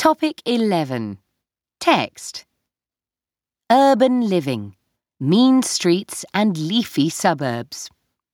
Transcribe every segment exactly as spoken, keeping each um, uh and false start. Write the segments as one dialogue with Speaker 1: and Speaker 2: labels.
Speaker 1: Topic eleven. Text. Urban living. Mean streets and leafy suburbs.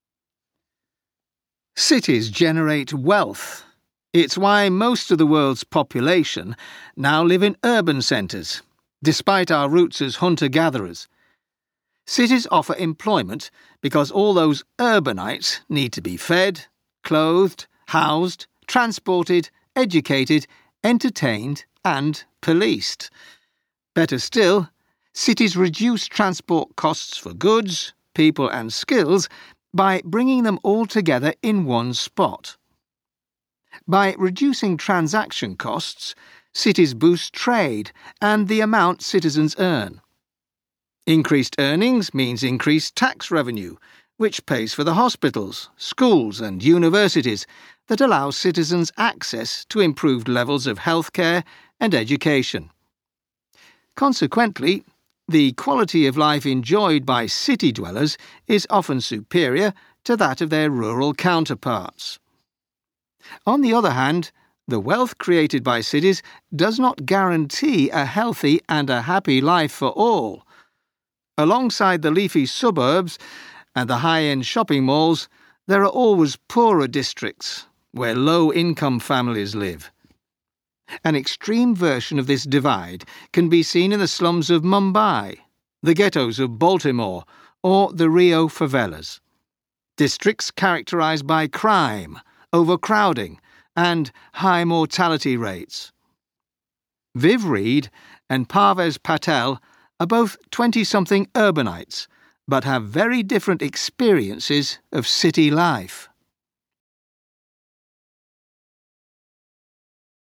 Speaker 2: Cities generate wealth. It's why most of the world's population now live in urban centres, despite our roots as hunter-gatherers. Cities offer employment because all those urbanites need to be fed, clothed, housed, transported, educated, entertained and policed. Better still, cities reduce transport costs for goods, people and skills by bringing them all together in one spot. By reducing transaction costs, cities boost trade and the amount citizens earn. Increased earnings means increased tax revenue, which pays for the hospitals, schools and universities that allow citizens access to improved levels of healthcare and education. Consequently, the quality of life enjoyed by city dwellers is often superior to that of their rural counterparts. On the other hand, the wealth created by cities does not guarantee a healthy and a happy life for all. Alongside the leafy suburbs and the high-end shopping malls, there are always poorer districts where low-income families live. An extreme version of this divide can be seen in the slums of Mumbai, the ghettos of Baltimore, or the Rio favelas. Districts characterized by crime, overcrowding, and high mortality rates. Viv Reid and Parvez Patel are both twenty-something urbanites, but have very different experiences of city life.